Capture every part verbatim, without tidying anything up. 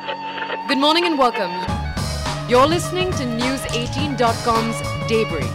Good morning and welcome. You're listening to News eighteen dot com's Daybreak.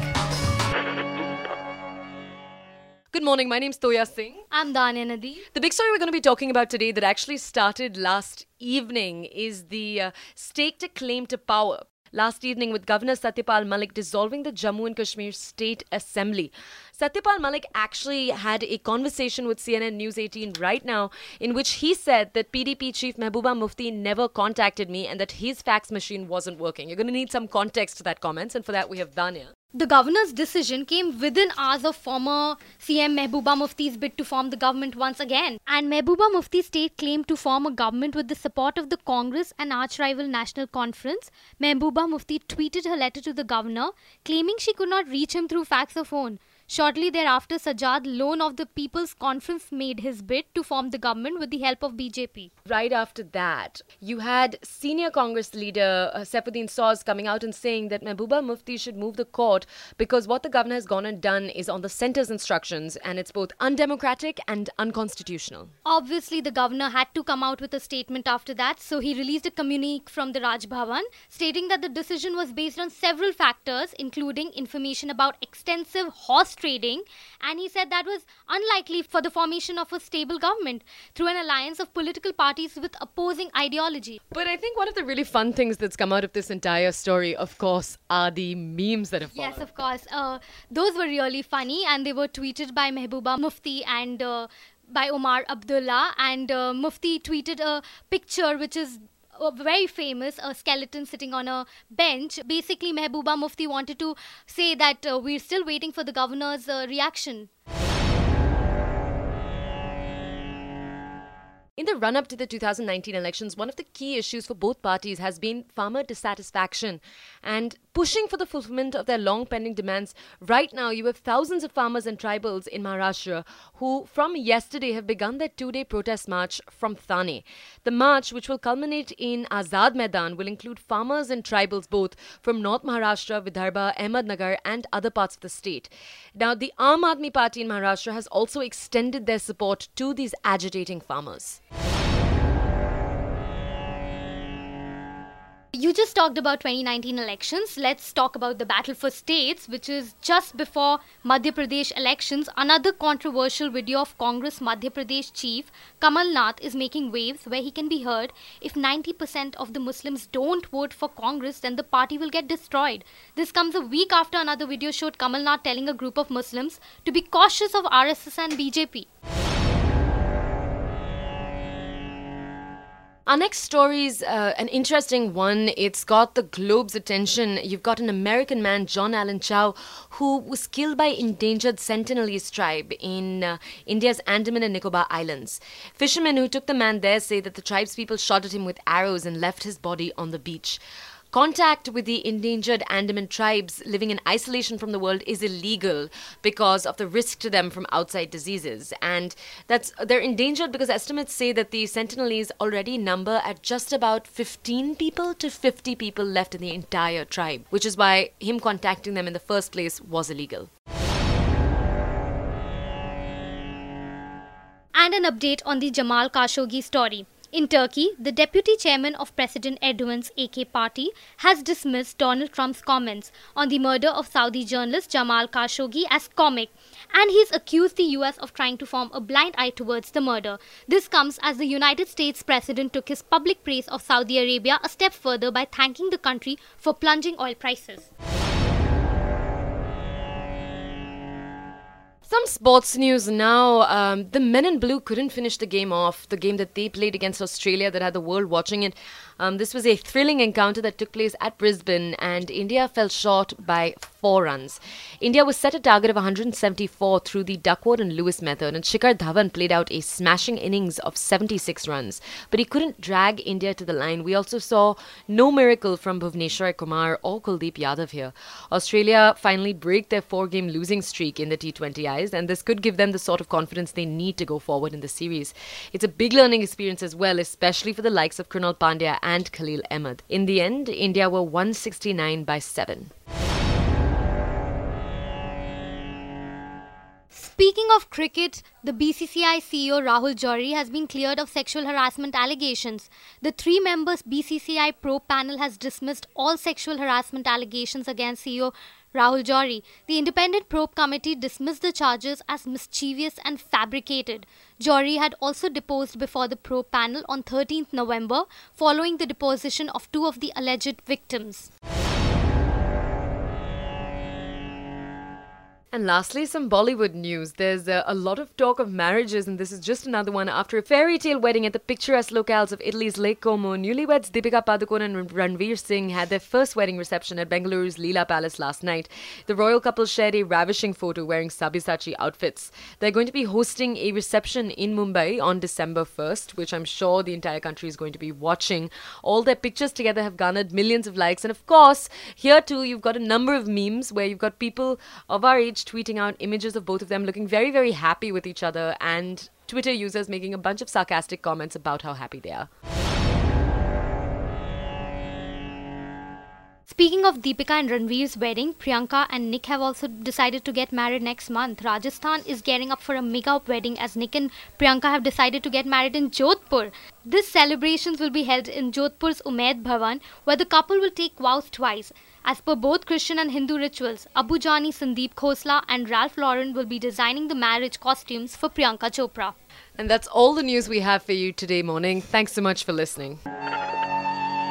Good morning, my name's Toya Singh. I'm Danya Nadi. The big story we're going to be talking about today that actually started last evening is the uh, staked claim to power. Last evening, with Governor Satyapal Malik dissolving the Jammu and Kashmir State Assembly, Satyapal Malik actually had a conversation with C N N News eighteen right now in which he said that P D P Chief Mehbooba Mufti never contacted me and that his fax machine wasn't working. You're going to need some context to that comments, and for that we have Danya. The governor's decision came within hours of former C M Mehbooba Mufti's bid to form the government once again. And Mehbooba Mufti's state claimed to form a government with the support of the Congress and arch-rival National Conference. Mehbooba Mufti tweeted her letter to the governor, claiming she could not reach him through fax or phone. Shortly thereafter, Sajjad Lone of the People's Conference made his bid to form the government with the help of B J P. Right after that, you had senior Congress leader uh, Saifuddin Soz coming out and saying that Mehbooba Mufti should move the court because what the governor has gone and done is on the centre's instructions and it's both undemocratic and unconstitutional. Obviously, the governor had to come out with a statement after that, so he released a communique from the Raj Bhavan stating that the decision was based on several factors, including information about extensive horse trading, and he said that was unlikely for the formation of a stable government through an alliance of political parties with opposing ideology. But I think one of the really fun things that's come out of this entire story, of course, are the memes that have followed. Yes, of course. Uh, those were really funny, and they were tweeted by Mehbooba Mufti and uh, by Omar Abdullah, and uh, Mufti tweeted a picture which is Uh, very famous, a skeleton sitting on a bench. Basically, Mehbooba Mufti wanted to say that uh, we're still waiting for the governor's uh, reaction. In the run-up to the two thousand nineteen elections, one of the key issues for both parties has been farmer dissatisfaction and pushing for the fulfillment of their long-pending demands. Right now, you have thousands of farmers and tribals in Maharashtra who, from yesterday, have begun their two-day protest march from Thane. The march, which will culminate in Azad Maidan, will include farmers and tribals both from North Maharashtra, Vidarbha, Ahmednagar and other parts of the state. Now, the Aam Aadmi Party in Maharashtra has also extended their support to these agitating farmers. You just talked about twenty nineteen elections. Let's talk about the battle for states, which is just before Madhya Pradesh elections. Another controversial video of Congress Madhya Pradesh chief Kamal Nath is making waves where he can be heard. If ninety percent of the Muslims don't vote for Congress, then the party will get destroyed. This comes a week after another video showed Kamal Nath telling a group of Muslims to be cautious of R S S and B J P. Our next story is uh, an interesting one. It's got the globe's attention. You've got an American man, John Allen Chau, who was killed by endangered Sentinelese tribe in uh, India's Andaman and Nicobar Islands. Fishermen who took the man there say that the tribespeople shot at him with arrows and left his body on the beach. Contact with the endangered Andaman tribes living in isolation from the world is illegal because of the risk to them from outside diseases. And that's they're endangered because estimates say that the Sentinelese already number at just about fifteen people to fifty people left in the entire tribe, which is why him contacting them in the first place was illegal. And an update on the Jamal Khashoggi story. In Turkey, the deputy chairman of President Erdogan's A K party has dismissed Donald Trump's comments on the murder of Saudi journalist Jamal Khashoggi as comic, and he's accused the U S of trying to form a blind eye towards the murder. This comes as the United States president took his public praise of Saudi Arabia a step further by thanking the country for plunging oil prices. Some sports news now. Um, the men in blue couldn't finish the game off, the game that they played against Australia that had the world watching it. Um, this was a thrilling encounter that took place at Brisbane, and India fell short by four runs. India was set a target of one hundred seventy-four through the Duckworth and Lewis method, and Shikhar Dhawan played out a smashing innings of seventy-six runs. But he couldn't drag India to the line. We also saw no miracle from Bhuvneshwar Kumar or Kuldeep Yadav here. Australia finally break their four-game losing streak in the T twenty Is, and this could give them the sort of confidence they need to go forward in the series. It's a big learning experience as well, especially for the likes of Krunal Pandya and Khalil Ahmed. In the end, India were one sixty-nine by seven. Speaking of cricket, the B C C I C E O Rahul Johri has been cleared of sexual harassment allegations. The three-member B C C I probe panel has dismissed all sexual harassment allegations against C E O Rahul Johri. The independent probe committee dismissed the charges as mischievous and fabricated. Johri had also deposed before the probe panel on thirteenth November following the deposition of two of the alleged victims. And lastly, some Bollywood news. There's uh, a lot of talk of marriages, and this is just another one. After a fairy tale wedding at the picturesque locales of Italy's Lake Como, newlyweds Deepika Padukone and Ranveer Singh had their first wedding reception at Bengaluru's Leela Palace last night. The royal couple shared a ravishing photo wearing Sabyasachi outfits. They're going to be hosting a reception in Mumbai on December first, which I'm sure the entire country is going to be watching. All their pictures together have garnered millions of likes. And of course, here too, you've got a number of memes where you've got people of our age tweeting out images of both of them looking very, very happy with each other, and Twitter users making a bunch of sarcastic comments about how happy they are. Speaking of Deepika and Ranveer's wedding, Priyanka and Nick have also decided to get married next month. Rajasthan is gearing up for a mega wedding as Nick and Priyanka have decided to get married in Jodhpur. These celebrations will be held in Jodhpur's Umaid Bhavan, where the couple will take vows twice. As per both Christian and Hindu rituals, Abu Jani Sandeep Khosla and Ralph Lauren will be designing the marriage costumes for Priyanka Chopra. And that's all the news we have for you today morning. Thanks so much for listening.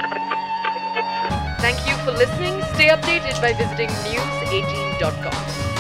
Thank you for listening. Stay updated by visiting news eighteen dot com.